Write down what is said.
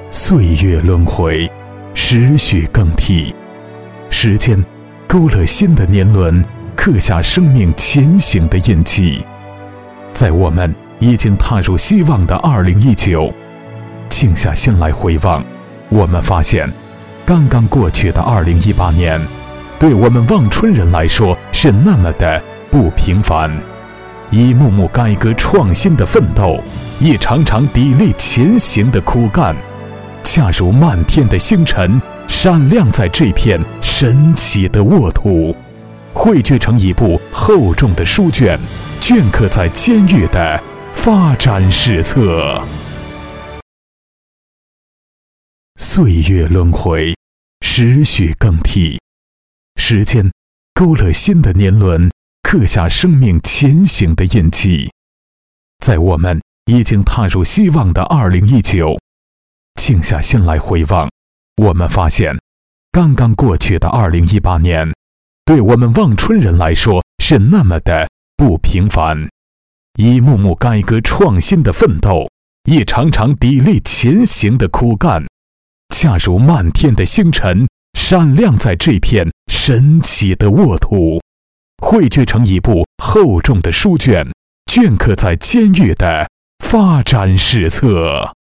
岁月轮回，时序更替，时间勾勒新的年轮，刻下生命前行的印记。在我们已经踏入希望的2019，静下心来回望，我们发现刚刚过去的2018年对我们望春人来说是那么的不平凡。一幕幕改革创新的奋斗，一场场砥砺前行的苦干，恰如漫天的星辰，闪亮在这片神奇的沃土，汇聚成一部厚重的书卷，镌刻在坚毅的发展史册。岁月轮回，时序更替，时间勾勒新的年轮，刻下生命前行的印记。在我们已经踏入希望的2019，静下心来回望，我们发现刚刚过去的2018年对我们望春人来说是那么的不平凡。一幕幕改革创新的奋斗，一场场砥砺前行的苦干，恰如漫天的星辰，闪亮在这片神奇的沃土，汇聚成一部厚重的书卷，镌刻在坚毅的发展史册。